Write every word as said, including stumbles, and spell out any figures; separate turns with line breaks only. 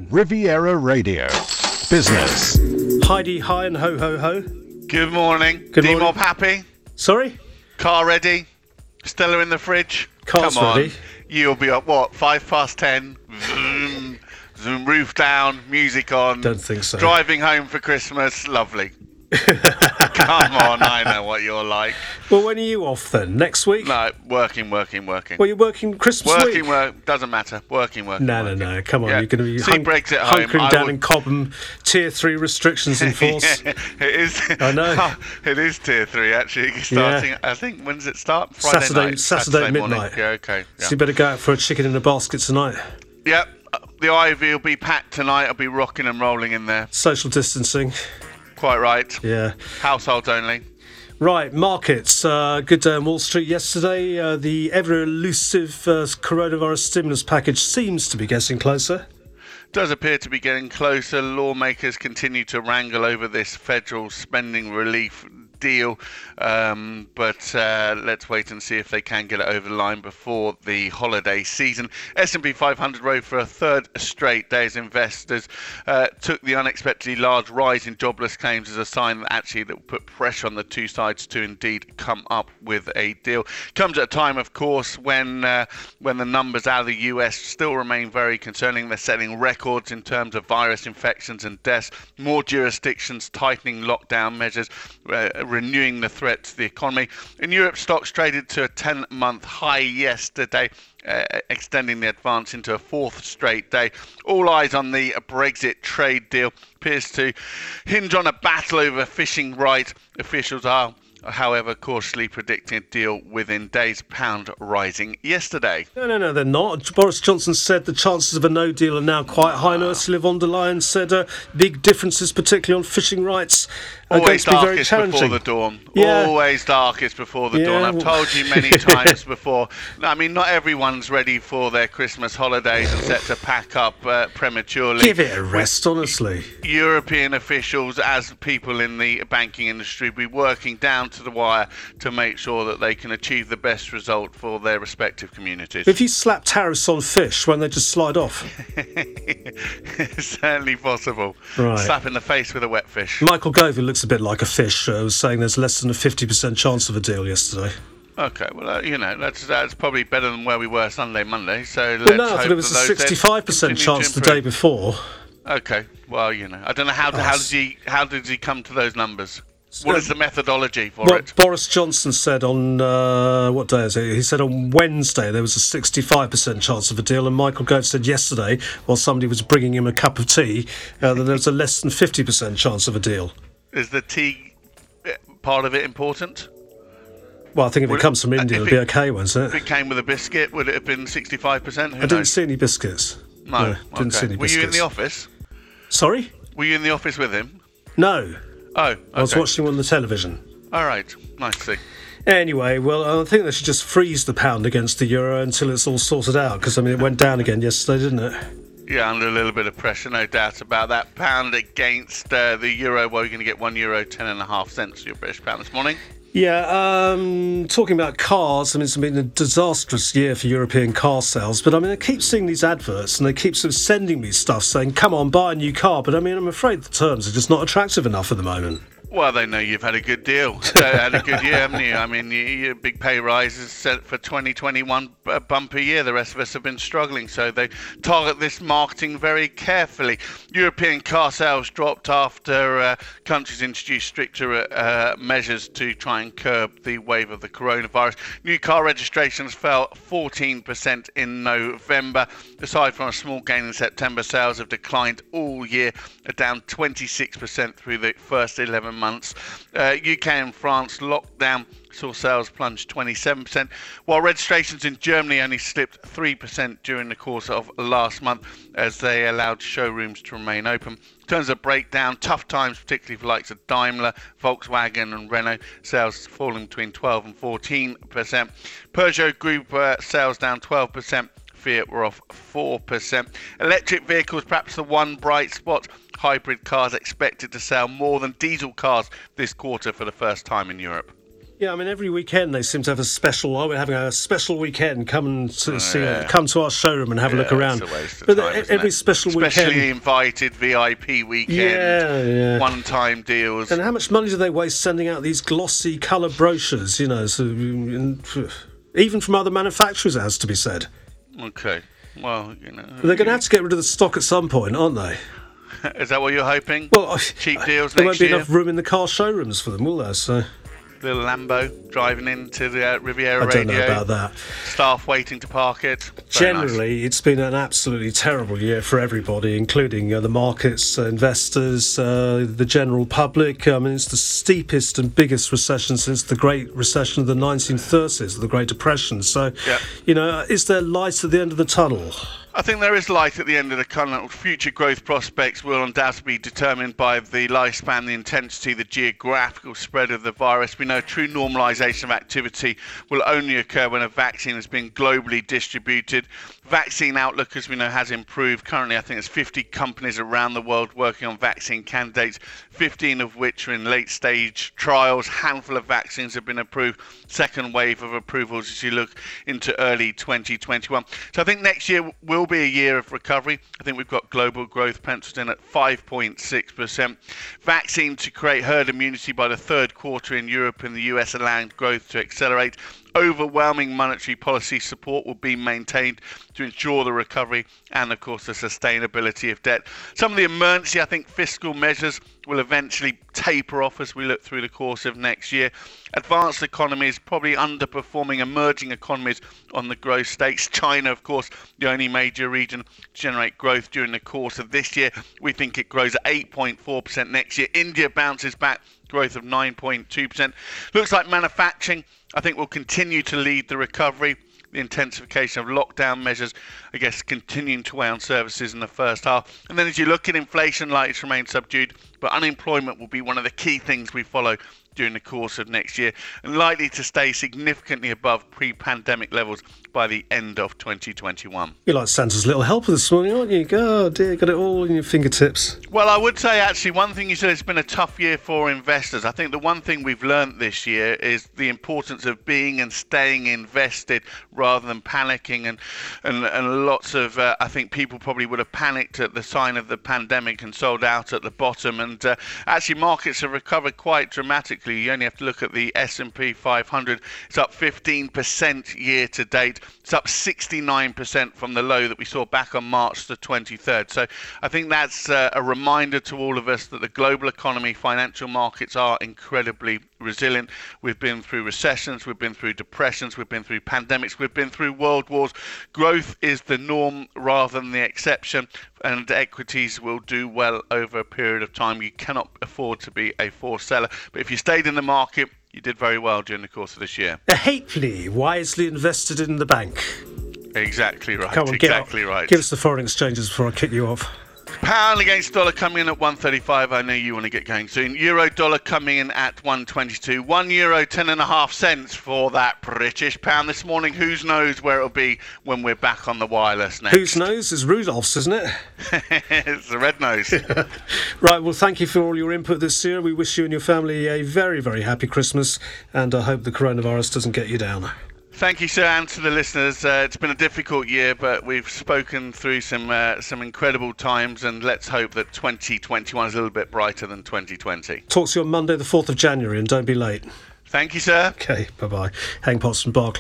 Riviera Radio. Business.
Heidi, hi and ho, ho, ho.
Good morning.
Good
D-Mob
morning.
happy?
Sorry?
Car ready? Stella in the fridge?
Car's
Come on.
ready.
You'll be up, what, five past ten? Zoom, zoom, roof down, music on.
Don't think so.
Driving home for Christmas, lovely. Come on, I know what you're like.
Well, when are you off then? Next week?
No, working, working, working.
Well, you're working Christmas
Working,
week?
work, doesn't matter. Working, working,
No, no,
working.
no. Come on,
Yeah.
you're going to be
See
hunk-
Brexit home.
hunkering
I
down
would-
in Cobham, tier three restrictions in force.
Yeah, it is.
I know.
It is tier three actually. Starting, I think. When does it start? Friday
Saturday-
night.
Saturday
morning.
midnight.
Yeah. Okay. Yeah.
So you better go out for a chicken in a basket tonight.
Yep. The Ivy will be packed tonight. I'll be rocking and rolling in there.
Social distancing.
Quite right.
Yeah.
Households only.
Right, markets. Uh, good day on Wall Street yesterday. Uh, the ever-elusive uh, coronavirus stimulus package seems to be getting closer.
Does appear to be getting closer. Lawmakers continue to wrangle over this federal spending relief deal, um, but uh, let's wait and see if they can get it over the line before the holiday season. S and P five hundred rose for a third straight day as investors uh, took the unexpectedly large rise in jobless claims as a sign that actually that will put pressure on the two sides to indeed come up with a deal. Comes at a time, of course, when uh, when the numbers out of the U S still remain very concerning. They're setting records in terms of virus infections and deaths. More jurisdictions tightening lockdown measures, uh, renewing the threat to the economy. In Europe, stocks traded to a ten-month high yesterday, uh, extending the advance into a fourth straight day. All eyes on the Brexit trade deal. Appears to hinge on a battle over fishing rights. Officials are, however, cautiously predicting a deal within days. Pound rising yesterday.
No, no, no, they're not. Boris Johnson said the chances of a no deal are now quite high, and Ursula von der Leyen said uh, big differences, particularly on fishing rights, are going
Always
to be very
darkest
challenging.
before the dawn.
Yeah.
Always darkest before the
Yeah,
dawn. I've
well-
told you many times before. I mean, not everyone's ready for their Christmas holidays and set to pack up uh, prematurely.
Give it a rest, honestly.
European officials, as people in the banking industry, be working down to the wire to make sure that they can achieve the best result for their respective communities.
If you slap tariffs on fish, won't they just slide off?
It's certainly possible.
Right.
Slap in the face with a wet fish.
Michael Gove, who looks a bit like a fish, uh, was saying there's less than a fifty percent chance of a deal yesterday.
Okay, well, uh, you know, that's that's probably better than where we were Sunday, Monday. So let's
Well, no, I
hope
thought it was a
that those ends
sixty-five percent
continue to
chance the day
improve.
before.
Okay, well, you know, I don't know how how did he how did he come to those numbers? What is the methodology for
What
it?
Boris Johnson said on, uh, what day is it? He said on Wednesday there was a sixty-five percent chance of a deal, and Michael Gove said yesterday, while somebody was bringing him a cup of tea, uh, that there was a less than fifty percent chance of a deal.
Is the tea uh, part of it important?
Well, I think if
Would
it
it-
comes from
uh,
India,
if
it'll be
it-
okay, won't
If
it?
it came with a biscuit, would it have been sixty-five percent? Who
I didn't
knows?
see any biscuits.
No,
didn't
okay.
see any
Were you in
biscuits.
the office?
Sorry?
Were you in the office with him?
No.
Oh, okay.
I was watching on the television.
All right, nice to see.
Anyway, well, I think they should just freeze the pound against the euro until it's all sorted out, because, I mean, it went down again yesterday, didn't it?
Yeah, under a little bit of pressure, no doubt about that. Pound against uh, the euro. Well, you're going to get one euro ten and a half cents for your British pound this morning.
Yeah, um, talking about cars, I mean, it's been a disastrous year for European car sales, but I mean, I keep seeing these adverts and they keep sort of sending me stuff saying, come on, buy a new car, but I mean, I'm afraid the terms are just not attractive enough at the moment.
Well, they know you've had a good deal, uh, had a good year, haven't you? I mean, you, your big pay rise is set for twenty twenty-one, a bumper year. The rest of us have been struggling, so they target this marketing very carefully. European car sales dropped after uh, countries introduced stricter uh, measures to try and curb the wave of the coronavirus. New car registrations fell fourteen percent in November. Aside from a small gain in September, sales have declined all year, down twenty-six percent through the first eleven months. Uh, U K and France lockdown saw sales plunge twenty-seven percent, while registrations in Germany only slipped three percent during the course of last month as they allowed showrooms to remain open. In terms of breakdown, tough times, particularly for likes of Daimler, Volkswagen and Renault, sales falling between twelve and fourteen percent. Peugeot Group uh, sales down twelve percent. Fiat were off four percent. Electric vehicles, perhaps the one bright spot. Hybrid cars expected to sell more than diesel cars this quarter for the first time in Europe.
Yeah, I mean, every weekend they seem to have a special. Oh, we're having a special weekend. Come and to see,
yeah.
come to our showroom and have
Yeah,
a look around.
it's a waste of
But
time,
the-
isn't
every
it?
special
Especially
weekend,
invited V I P weekend,
yeah, yeah.
one-time deals.
And how much money do they waste sending out these glossy colour brochures? You know, so and, even from other manufacturers, it has to be said.
Okay, well, you know,
They're going to have to get rid of the stock at some point, aren't they?
is that what you're hoping?
Well,
Cheap deals
there
next
won't be
year.
enough room in the car showrooms for them, will there? So
Little Lambo driving into the uh, Riviera
I don't
Radio.
know about that.
Staff waiting to park it. Very
Generally,
nice.
it's been an absolutely terrible year for everybody, including uh, the markets, uh, investors, uh, the general public. I mean, it's the steepest and biggest recession since the Great Recession of the nineteen thirties, the Great Depression. So,
Yep.
you know, is there light at the end of the tunnel?
I think there is light at the end of the tunnel. Future growth prospects will undoubtedly be determined by the lifespan, the intensity, the geographical spread of the virus. We know true normalisation of activity will only occur when a vaccine has been globally distributed. Vaccine outlook, as we know, has improved. Currently, I think there's fifty companies around the world working on vaccine candidates, fifteen of which are in late-stage trials. Handful of vaccines have been approved. Second wave of approvals as you look into early twenty twenty-one. So I think next year will be a year of recovery. I think we've got global growth penciled in at five point six percent. Vaccine to create herd immunity by the third quarter in Europe and the U S, allowing growth to accelerate. Overwhelming monetary policy support will be maintained to ensure the recovery and, of course, the sustainability of debt. Some of the emergency, I think, fiscal measures will eventually taper off as we look through the course of next year. Advanced economies, probably underperforming emerging economies on the growth stakes. China, of course, the only major region to generate growth during the course of this year. We think it grows at eight point four percent next year. India bounces back, growth of nine point two percent. Looks like manufacturing, I think, will continue to lead the recovery. The intensification of lockdown measures, I guess, continuing to weigh on services in the first half. And then as you look at inflation, likely to remain subdued, but unemployment will be one of the key things we follow during the course of next year, and likely to stay significantly above pre-pandemic levels by the end of twenty twenty-one.
You're like Santa's little helper this morning, aren't you? Oh dear, got it all in your fingertips.
Well, I would say actually one thing you said, it's been a tough year for investors. I think the one thing we've learnt this year is the importance of being and staying invested rather than panicking, and and, and lots of uh, I think people probably would have panicked at the sign of the pandemic and sold out at the bottom, and uh, actually markets have recovered quite dramatically. You only have to look at the S and P five hundred. It's up fifteen percent year to date. It's up sixty-nine percent from the low that we saw back on March the twenty-third. So I think that's uh, a reminder to all of us that the global economy, financial markets are incredibly resilient. We've been through recessions, we've been through depressions, we've been through pandemics, we've been through world wars. Growth is the norm rather than the exception, and equities will do well over a period of time. You cannot afford to be a forced seller, but if you stayed in the market, you did very well during the course of this year.
Hatefully, wisely invested in the bank.
Exactly right.
Come on,
exactly
get,
right.
Give us the foreign exchanges before I kick you off.
Pound against dollar coming in at one thirty-five. I know you want to get going soon. Euro dollar coming in at one twenty-two. One euro, ten and a half cents for that British pound this morning. Who knows where it'll be when we're back on the wireless next?
Whose nose is Rudolph's, isn't it?
It's the red nose.
Right, well, thank you for all your input this year. We wish you and your family a very, very happy Christmas, and I hope the coronavirus doesn't get you down.
Thank you, sir, and to the listeners. Uh, it's been a difficult year, but we've spoken through some uh, some incredible times, and let's hope that twenty twenty-one is a little bit brighter than twenty twenty.
Talk to you on Monday, the fourth of January, and don't be late.
Thank you, sir.
Okay, bye-bye. Hang Potts from Barclays.